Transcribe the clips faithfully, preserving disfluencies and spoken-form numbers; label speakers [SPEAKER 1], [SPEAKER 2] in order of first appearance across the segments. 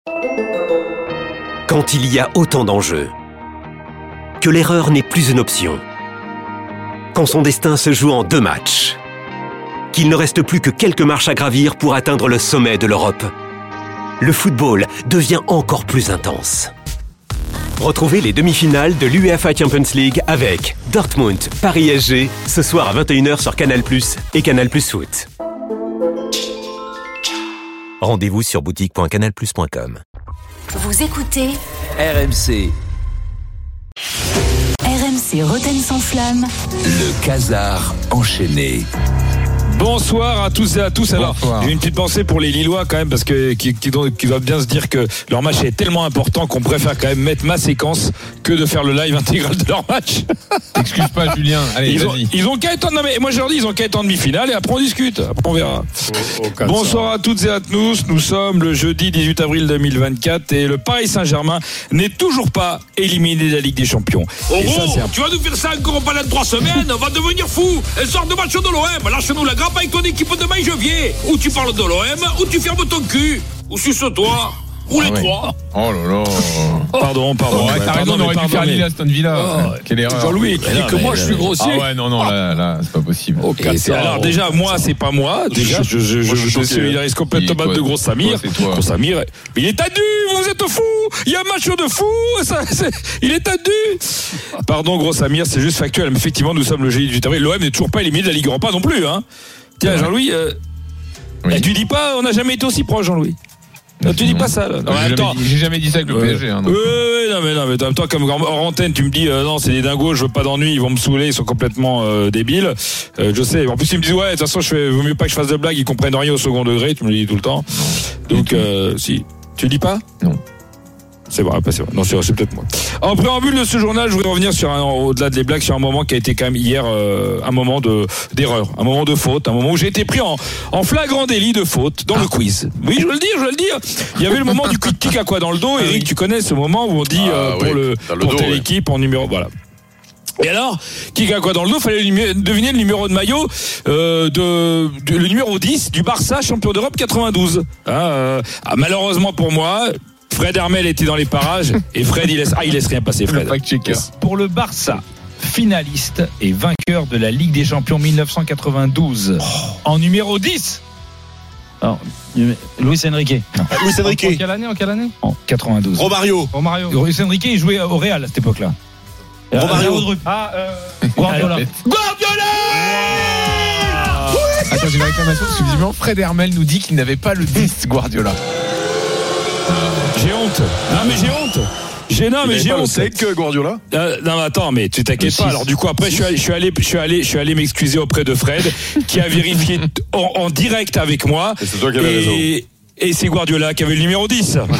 [SPEAKER 1] Quand il y a autant d'enjeux, que l'erreur n'est plus une option, quand son destin se joue en deux matchs, qu'il ne reste plus que quelques marches à gravir pour atteindre le sommet de l'Europe, le football devient encore plus intense. Retrouvez les demi-finales de l'UEFA Champions League avec Dortmund, Paris S G, ce soir à vingt et une heures sur Canal plus, et Canal plus Foot. Rendez-vous sur boutique point canal plus point com.
[SPEAKER 2] Vous écoutez
[SPEAKER 3] R M C.
[SPEAKER 2] R M C Rotten sans flamme.
[SPEAKER 3] Le Casar enchaîné.
[SPEAKER 4] Bonsoir à tous et à tous. Alors, Bonsoir. J'ai une petite pensée pour les Lillois quand même, parce que qui, qui, qui doivent bien se dire que leur match est tellement important qu'on préfère quand même mettre ma séquence que de faire le live intégral de leur match.
[SPEAKER 5] T'excuses pas, Julien. Allez,
[SPEAKER 4] ils,
[SPEAKER 5] vas-y.
[SPEAKER 4] ont, ils ont qu'à être en, non mais moi je leur dis, ils ont qu'à être en demi-finale et après on discute. Après on verra. Oh, oh, Bonsoir à toutes et à tous. Nous sommes le jeudi dix-huit avril deux mille vingt-quatre et le Paris Saint-Germain n'est toujours pas éliminé de la Ligue des Champions.
[SPEAKER 6] Oh,
[SPEAKER 4] et ça,
[SPEAKER 6] oh,
[SPEAKER 4] c'est un...
[SPEAKER 6] tu vas nous faire ça encore en balade de trois semaines. On va devenir fou. Elle sort de match de l'O M. Lâche-nous la grappe avec ton équipe de Maille-Jevier. Ou tu parles de l'O M, ou tu fermes ton cul, ou suce-toi, ou
[SPEAKER 5] ah
[SPEAKER 6] les
[SPEAKER 5] ouais.
[SPEAKER 6] trois.
[SPEAKER 5] Oh là là.
[SPEAKER 4] Pardon, pardon.
[SPEAKER 5] Oh, ouais, t'as raison, on aurait pu faire Lille Aston Villa. Oh, quelle erreur.
[SPEAKER 4] Jean-Louis, qui dit que moi je suis grossier.
[SPEAKER 5] Ah ouais, non, non, là, là c'est pas possible.
[SPEAKER 4] Okay, c'est, alors déjà, moi, c'est pas moi. Déjà, je, je, je, je solidarise complètement de Gros Samir. Gros Samir, il est tendu, vous êtes fou. Il y a un match de fou. Ça, c'est, il est tendu. Pardon, Gros Samir, c'est juste factuel. Mais effectivement, nous sommes le jeudi dix-huit avril. L'O M n'est toujours pas éliminé de la Ligue Europa non plus. Hein. Tiens, Jean-Louis, euh, oui. eh, tu dis pas, on n'a jamais été aussi proche, Jean-Louis. Non, tu dis pas ça. Là. Non,
[SPEAKER 5] j'ai, jamais dit, j'ai jamais dit ça avec le
[SPEAKER 4] euh,
[SPEAKER 5] P S G. Hein,
[SPEAKER 4] oui, oui, non, mais non, mais en même temps, comme hors antenne, tu me dis euh, non, c'est des dingos, je veux pas d'ennui, ils vont me saouler, ils sont complètement euh, débiles. Euh, je sais. En plus, ils me disent ouais, de toute façon, je fais, vaut mieux pas que je fasse de blagues, ils comprennent rien au second degré. Tu me le dis tout le temps. Donc, euh, si. Tu dis pas ?
[SPEAKER 5] Non.
[SPEAKER 4] C'est vrai, pas c'est vrai. Non, c'est, c'est peut-être moi. En préambule de ce journal, je voudrais revenir sur un, au-delà des blagues, sur un moment qui a été quand même hier euh, un moment de d'erreur, un moment de faute, un moment où j'ai été pris en, en flagrant délit de faute dans ah. le quiz. Oui, je veux le dire, je veux le dire. Il y avait le moment du coup de tic à quoi dans le dos. Eric, tu connais ce moment où on dit ah, euh, pour oui, le, le pour dos, telle ouais. équipe en numéro, voilà. Et alors, qui a quoi dans le dos, fallait deviner le numéro de maillot euh, de, de le numéro dix du Barça, champion d'Europe quatre-vingt-douze. Hein, euh, ah, malheureusement pour moi, Fred Hermel était dans les parages et Fred il laisse ah il laisse rien passer Fred.
[SPEAKER 7] Le pour le Barça, finaliste et vainqueur de la Ligue des Champions mille neuf cent quatre-vingt-douze, oh. en numéro dix. Alors, Luis Enrique. Non.
[SPEAKER 8] Luis Enrique.
[SPEAKER 7] En, en quelle année en quelle année En quatre-vingt-douze.
[SPEAKER 8] Romario.
[SPEAKER 7] Romario. Luis Enrique il jouait au Real à cette époque-là.
[SPEAKER 8] Romario.
[SPEAKER 7] Ah euh, Guardiola.
[SPEAKER 5] Guardiola. Ah. Attends, j'ai une réclamation parce que visiblement Fred Hermel nous dit qu'il n'avait pas le dix Guardiola.
[SPEAKER 4] J'ai honte. Non mais j'ai honte. J'ai non mais j'ai honte.
[SPEAKER 8] C'est que Guardiola.
[SPEAKER 4] Euh, non mais attends mais tu t'inquiètes pas. Alors du coup après je suis allé je suis allé je suis allé je suis allé m'excuser auprès de Fred qui a vérifié en, en direct avec moi.
[SPEAKER 8] Et c'est toi qui avais raison.
[SPEAKER 4] Et c'est Guardiola qui avait le numéro dix. Voilà.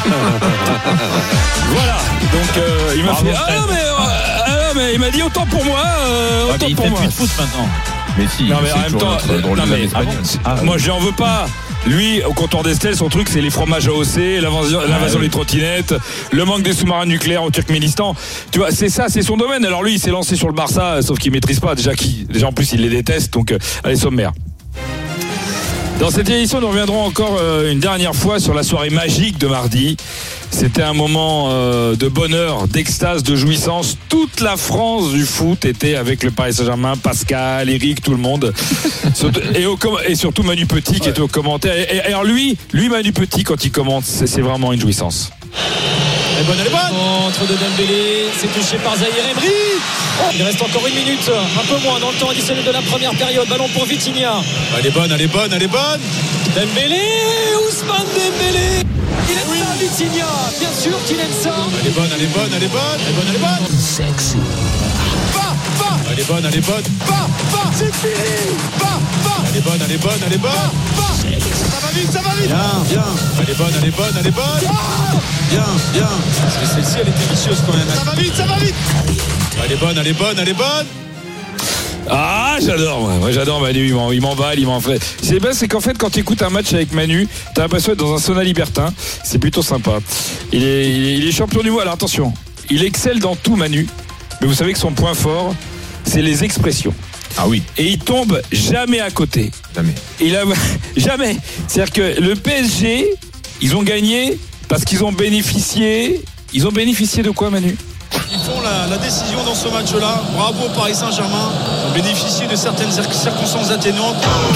[SPEAKER 4] Donc euh, il m'a Bravo, fait ah non mais euh, ah, mais il m'a dit autant pour moi euh, autant
[SPEAKER 7] ouais,
[SPEAKER 4] pour moi.
[SPEAKER 7] Il fait plus de foot maintenant.
[SPEAKER 5] Mais si.
[SPEAKER 4] Non mais en même temps non mais ah, moi je lui en veux pas. Lui, au comptoir d'Estelle, son truc, c'est les fromages à O C, l'invasion, l'invasion des trottinettes, le manque des sous-marins nucléaires au Turkménistan. Tu vois, c'est ça, c'est son domaine. Alors lui, il s'est lancé sur le Barça, sauf qu'il maîtrise pas. Déjà, qui, déjà en plus, il les déteste. Donc, euh, allez, sommaire. Dans cette édition, nous reviendrons encore euh, une dernière fois sur la soirée magique de mardi. C'était un moment euh, de bonheur, d'extase, de jouissance. Toute la France du foot était avec le Paris Saint-Germain, Pascal, Eric, tout le monde. et, au, et surtout Manu Petit qui ouais. était au commentaire. Et, et alors lui, lui Manu Petit, quand il commente, c'est, c'est vraiment une jouissance.
[SPEAKER 9] Elle est bonne, elle est bonne. Contre de Dembélé, c'est touché par Zahir Emery. Oh, il reste encore une minute, un peu moins dans le temps additionnel de la première période. Ballon pour Vitinha.
[SPEAKER 8] Elle est bonne, elle est bonne, elle est bonne.
[SPEAKER 9] Dembélé, Ousmane Dembélé. Il aime oui. ça, Vitinha. Bien sûr qu'il aime ça.
[SPEAKER 8] Elle est bonne, elle est bonne, elle est bonne. Elle est bonne, elle est bonne.
[SPEAKER 9] Sexy.
[SPEAKER 8] Bah, bah. Elle est bonne, elle est bonne. Bah, bah. C'est fini. Bah, bah. Elle est bonne, elle est bonne, elle est bonne. Bah. Ça va vite, ça va vite. Bien, bien. Elle est bonne, elle est bonne, elle est bonne. Ah. Bien, bien. Parce que celle-ci, elle était vicieuse quand même. Ça va vite, ça va vite. Elle est bonne, elle est bonne, elle est bonne.
[SPEAKER 4] Ah, j'adore, moi, moi j'adore Manu, il, m'en, il m'emballe, il m'en fait. C'est bien, c'est qu'en fait, quand tu écoutes un match avec Manu, t'as l'impression d'être dans un sauna libertin, c'est plutôt sympa. Il est, il est, il est champion du monde, alors attention, il excelle dans tout Manu, mais vous savez que son point fort, c'est les expressions.
[SPEAKER 5] Ah oui.
[SPEAKER 4] Et il tombe jamais à côté.
[SPEAKER 5] Jamais.
[SPEAKER 4] Il a jamais. C'est-à-dire que le P S G, ils ont gagné Parce qu'ils ont bénéficié. Ils ont bénéficié de quoi, Manu ?
[SPEAKER 8] Ils font la, la décision dans ce match-là. Bravo Paris Saint-Germain. Ils ont bénéficié de certaines circonstances atténuantes.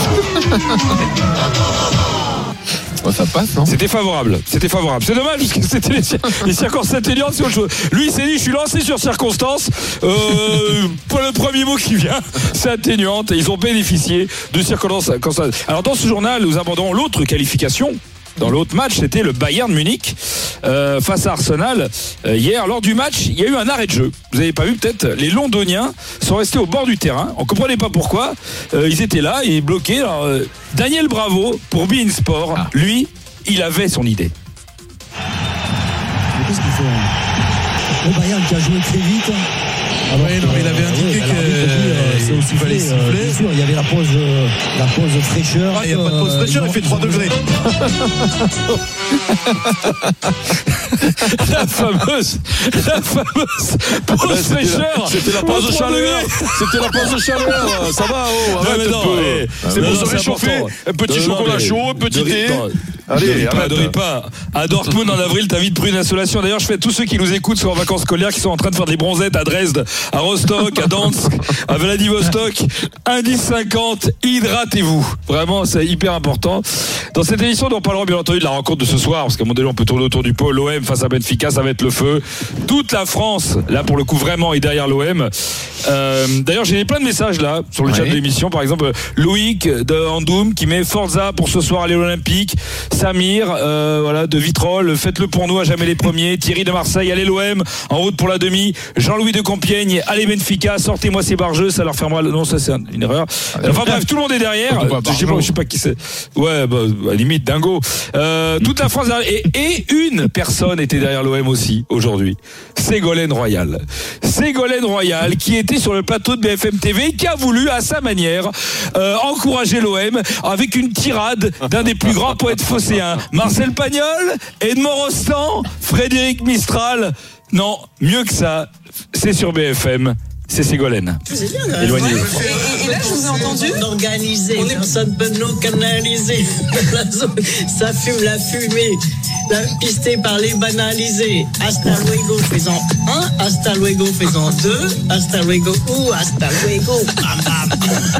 [SPEAKER 5] Bon, ça passe, non ?
[SPEAKER 4] C'était favorable, c'était favorable. C'est dommage parce que c'était les, les circonstances atténuantes, c'est autre chose. Lui, il s'est dit, je suis lancé sur circonstances. Euh, pas le premier mot qui vient, c'est atténuante. Et ils ont bénéficié de circonstances. Alors, dans ce journal, nous abordons l'autre qualification. Dans l'autre match, c'était le Bayern Munich euh, face à Arsenal. Euh, hier, lors du match, il y a eu un arrêt de jeu. Vous n'avez pas vu peut-être ? Les Londoniens sont restés au bord du terrain. On ne comprenait pas pourquoi. Euh, ils étaient là et bloqués. Alors, euh, Daniel Bravo, pour beIN Sport, ah. lui, il avait son idée.
[SPEAKER 10] Mais qu'est-ce qu'il faut ? Le Bayern qui a joué très vite.
[SPEAKER 11] Alors, oui, non, mais il avait indiqué qu'il fallait siffler.
[SPEAKER 10] Euh, bien sûr, il y avait la pause, euh, la pause fraîcheur.
[SPEAKER 11] Ah, il n'y a pas de pause fraîcheur, euh, il fait trois degrés.
[SPEAKER 4] La fameuse, la fameuse pause ben, fraîcheur.
[SPEAKER 11] C'était la pause de chaleur. C'était la pause de chaleur. Ça va, oh, arrête non, non, un peu. Eh, c'est pour se réchauffer. Un petit non, chocolat non, chaud, un petit thé.
[SPEAKER 4] Allez, ne ris pas. À Dortmund en avril, t'as vite pris une insolation. D'ailleurs, je fais tous ceux qui nous écoutent sont en vacances scolaires, qui sont en train de faire des bronzettes à Dresde, à Rostock, à Dansk, à Vladivostok. Indice cinquante, hydratez-vous. Vraiment, c'est hyper important. Dans cette émission, on parlera bien entendu de la rencontre de ce soir, parce qu'à mon avis, on peut tourner autour du pot. L'O M face à Benfica, ça va être le feu. Toute la France, là pour le coup, vraiment est derrière l'O M. Euh, d'ailleurs, j'ai plein de messages là sur le ouais. chat de l'émission. Par exemple, Loïc de Andoum qui met Forza pour ce soir aller à l'Olympique. Samir, euh, voilà, de Vitrolles, faites-le pour nous, à jamais les premiers. Thierry de Marseille, allez l'O M, en route pour la demi. Jean-Louis de Compiègne, allez Benfica, sortez-moi ces bargeux, ça leur fermera. Non, ça c'est une erreur. Enfin bref, tout le monde est derrière. Je sais pas, je sais pas qui c'est. Ouais, bah, à la limite, dingo. Euh, toute la France et, et une personne était derrière l'O M aussi aujourd'hui. Ségolène Royal. Ségolène Royal qui était sur le plateau de B F M T V, qui a voulu à sa manière euh, encourager l'O M avec une tirade d'un des plus grands poètes phocéens. Marcel Pagnol, Edmond Rostand, Frédéric Mistral. Non, mieux que ça, c'est sur B F M. C'est Ségolène.
[SPEAKER 12] C'est bien, éloignez. Et, et là, je vous ai entendu. Organiser, personne peut nous canaliser. Ça fume la fumée. La pisté par les banalisés. Hasta luego, faisant un. Hasta luego, faisant deux. Hasta luego ou hasta luego. Bam, bam.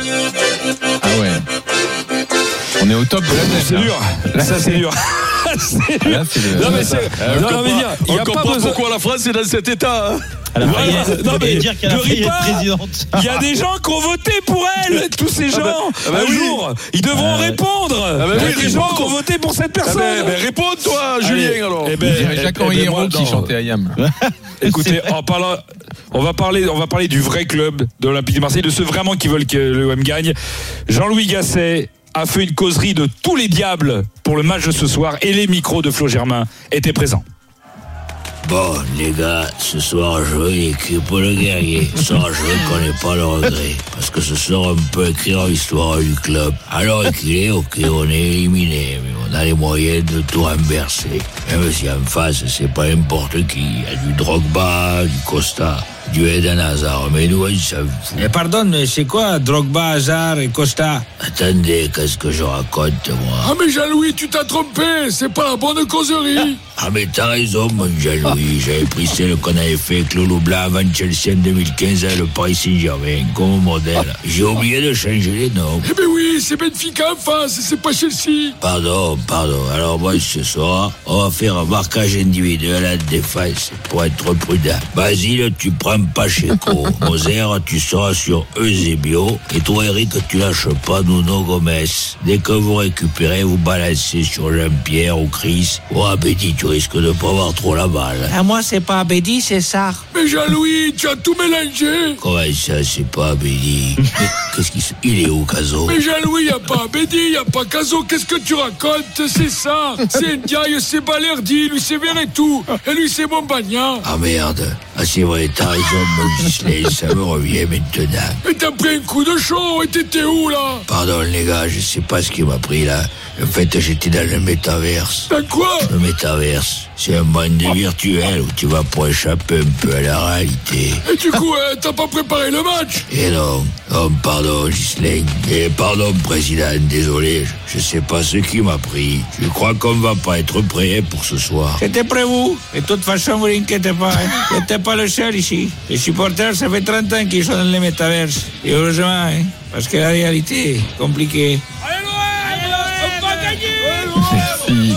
[SPEAKER 5] Ah ouais. On est au top de la tête.
[SPEAKER 4] C'est dur. Là, ça, c'est dur. C'est dur. Là, c'est le... Non, mais c'est. Euh, non, mais dire, il y a pas besoin.
[SPEAKER 11] Pourquoi la France est dans cet état hein.
[SPEAKER 7] Elle a failli être, non, mais dire qu'elle a failli être présidente.
[SPEAKER 4] Il y a des gens qui ont voté pour elle. Tous ces gens, ah bah, ah bah un oui. jour, ils devront euh, répondre. Ah bah il y a oui, des gens qui ont voté pour cette personne.
[SPEAKER 11] Ah bah, bah, réponds-toi, Julien, alors.
[SPEAKER 5] Eh ben, il y avait Jacques Henri Hérault qui chantait Ayam.
[SPEAKER 4] Écoutez, en parlant, on va parler, on va parler du vrai club de l'Olympique de Marseille, de ceux vraiment qui veulent que l'O M gagne. Jean-Louis Gasset a fait une causerie de tous les diables pour le match de ce soir et les micros de Flo Germain étaient présents.
[SPEAKER 13] Bon, les gars, ce soir, jouer l'équipe pour le guerrier. Ce soir, je connais pas le regret. Parce que ce soir, on peut écrire l'histoire du club. Alors qu'il est, ok, on est éliminé. Mais on a les moyens de tout renverser. Même si en face, c'est pas n'importe qui. Il y a du Drogba, du Costa, du Eden Hazard. Mais nous, ils savent fou.
[SPEAKER 14] Mais pardon, mais c'est quoi Drogba, Hazard et Costa?
[SPEAKER 13] Attendez, qu'est-ce que je raconte, moi?
[SPEAKER 6] Ah, mais Jean-Louis, tu t'as trompé. C'est pas la bonne causerie.
[SPEAKER 13] Ah, mais t'as raison, mon Jean-Louis. J'avais pris celle qu'on avait fait avec Lolo Blanc avant Chelsea en deux mille quinze à le Paris Saint-Germain, comme modèle. J'ai oublié de changer les noms.
[SPEAKER 6] Eh ben oui, c'est Benfica en face, c'est pas Chelsea.
[SPEAKER 13] Pardon, pardon. Alors moi, ce soir, on va faire un marquage individuel à la défense pour être prudent. Basile, tu prends Pacheco. Moser, tu seras sur Eusebio. Et toi, Eric, tu lâches pas Nuno Gomez. Dès que vous récupérez, vous balancez sur Jean-Pierre ou Chris. Oh, Abedi, tu risques de pas avoir trop la balle.
[SPEAKER 14] À moi, c'est pas Abedi, c'est ça.
[SPEAKER 6] Mais Jean-Louis, tu as tout mélangé.
[SPEAKER 13] Comment ça, c'est pas Abedi? Qu'est-ce qu'il Il est où, Caso?
[SPEAKER 6] Mais Jean-Louis, y a pas Abedi, y a pas Caso. Qu'est-ce que tu racontes? C'est ça. C'est Ndiaye, c'est Balerdi, lui c'est Verretou. Et lui c'est Montbagnan.
[SPEAKER 13] Ah merde. Ah c'est vrai, t'as raison, mon Gisley, ça me revient maintenant.
[SPEAKER 6] Mais t'as pris un coup de chaud, et t'étais où, là?
[SPEAKER 13] Pardon, les gars, je sais pas ce qui m'a pris, là. En fait, j'étais dans le métaverse.
[SPEAKER 6] Dans quoi?
[SPEAKER 13] Le métaverse. C'est un monde virtuel où tu vas pour échapper un peu à la réalité.
[SPEAKER 6] Et du coup, euh, t'as pas préparé le match?
[SPEAKER 13] Et non, oh, pardon Ghislain, et pardon président, désolé, je sais pas ce qui m'a pris. Je crois qu'on va pas être prêt pour ce soir.
[SPEAKER 14] C'était prévu. Et de toute façon, vous inquiétez pas. Hein. J'étais pas le seul ici. Les supporters, ça fait trente ans qu'ils sont dans les métaverses. Et heureusement, hein, parce que la réalité est compliquée.
[SPEAKER 6] Allez, l'O M, on va gagner.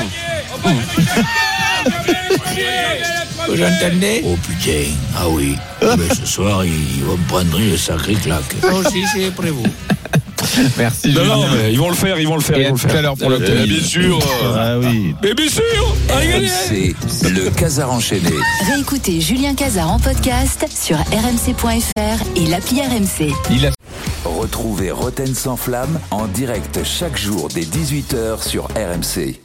[SPEAKER 14] Vous entendez?
[SPEAKER 13] Oh putain, ah oui. Mais ce soir, ils vont prendre une sacrée claque.
[SPEAKER 14] Ça aussi, c'est prévu.
[SPEAKER 5] Merci
[SPEAKER 4] non,
[SPEAKER 5] Julien.
[SPEAKER 4] non, mais ils vont le faire, ils vont le faire.
[SPEAKER 5] Et
[SPEAKER 4] ils
[SPEAKER 5] à
[SPEAKER 4] vont
[SPEAKER 5] tout
[SPEAKER 4] le faire.
[SPEAKER 5] à l'heure pour le
[SPEAKER 11] Eh, bien sûr.
[SPEAKER 7] Ah oui.
[SPEAKER 4] Mais bien sûr. Allez,
[SPEAKER 3] R M
[SPEAKER 4] allez.
[SPEAKER 3] C, le Casar enchaîné.
[SPEAKER 2] Réécoutez Julien Cazard en podcast sur r m c point f r et l'appli R M C.
[SPEAKER 5] Il a
[SPEAKER 3] Retrouvez Roten sans flamme en direct chaque jour dès dix-huit heures sur R M C.